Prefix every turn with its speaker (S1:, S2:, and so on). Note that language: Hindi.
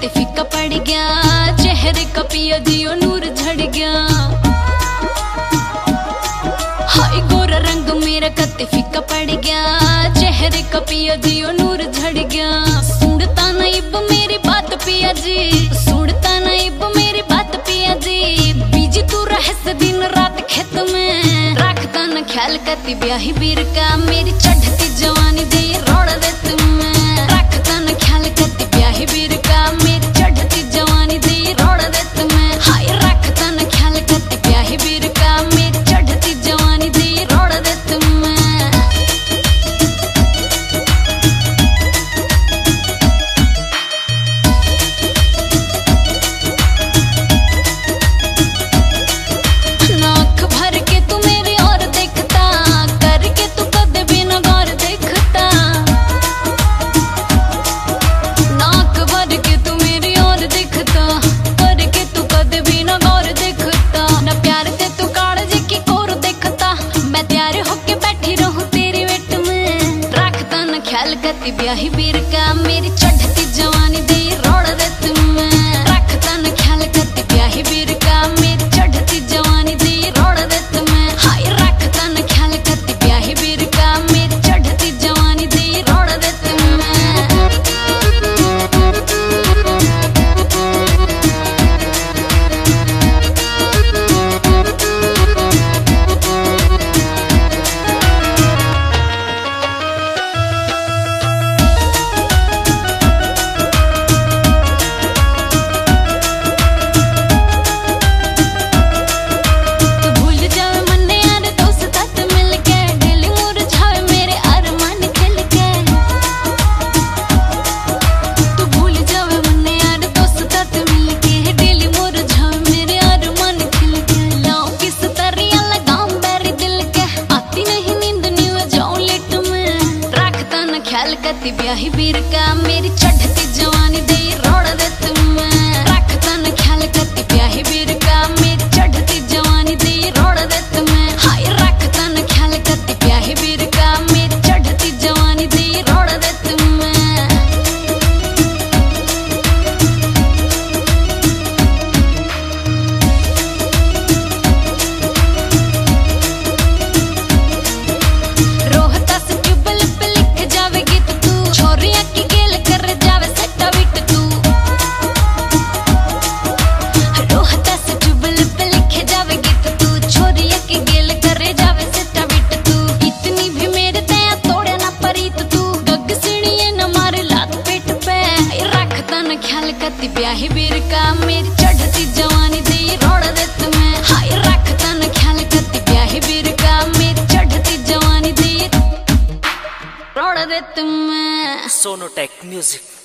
S1: कते फीका पड़ गया, चेहरे का पिया जियो नूर झड़ गया। हाय गोरा रंग मेरा कते फीका पड़ गया, चेहरे का पिया जियो नूर झड़ गया। सुनता ना इब मेरी बात पिया जी, सुनता ना इब मेरी बात पिया जी। बीजी तू रहस दिन रात खेत में, रखता न ख्याल कती ब्याही बीर का। मेरी चढ़ती जवानी दे रोड़ दे तुम्हें, रखता न ख्याल कती ब्याही बीर का। मेरी चढ़ती जवानी दे रोड़ दे तुम्हें, हाय रखता न ख्याल कती ब्याही बीर का। मेरी चढ़ती जवानी दे रोड़ दे तुम्हें। नाक भर के तू मेरी और देखता, करके तू कदे बिना गौर देखता। नाक भर के तू मेरी और देखता, करके तू कदे बिना गौर देखता। ना प्यार ते तू काळजी की कोर देखता, मैं तैयार होके बैठी रहूं तेरी वेट में, रखता न ख्याल कती ब्याही बीर का। मेरी चढ़ती जवानी दे रोड़ दे तुम्हें, रखता न ख्याल कती ब्याही बीर का। मेरी चढ़ती जवानी दे रोड़ दे तुम्हें, हाय रखता न ख्याल कती ब्याही बीर का। मेरी चढ़ती जवानी दे रोड़ दे तुम्हें। ख्याल कती ब्याही बीर का। मेरी चढ़ती जवानी दे रोड़ दे तुम्हें, रखता न ख्याल कती ब्याही बीर का। मेरी चढ़ती जवानी दे रोड़ दे तुम्हें, हाय रखता न ख्याल कती ब्याही बीर का। मेरी चढ़ती जवानी दे रोड़ दे तुम्हें। कती ब्याही बीर का। मेरी चढ़ती जवानी दे रोड़ दे तुम्हें, हाय रखता न ख्याल कती ब्याही बीर का। मेरी चढ़ती जवानी दे रोड़ दे तुम्हें।
S2: Sonotek music.